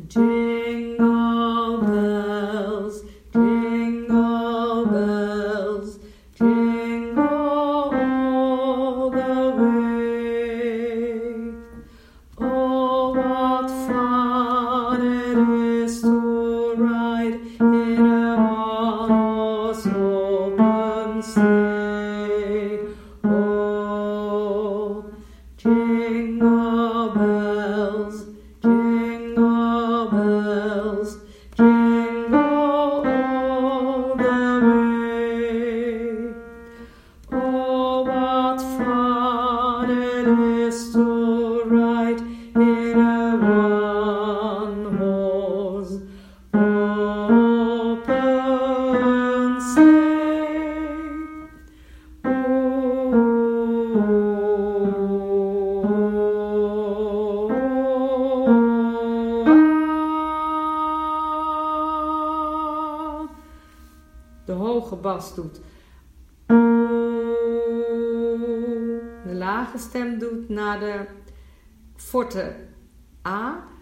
Jingle bells, jingle bells, jingle all the way. Oh, what fun it is to ride in a one-horse open sleigh. Oh, jingle bells, jingle bells, jingle all the way. Oh, what fun it is to ride in a one-horse open sleigh. De hoge bas doet. De lage stem doet naar de forte A.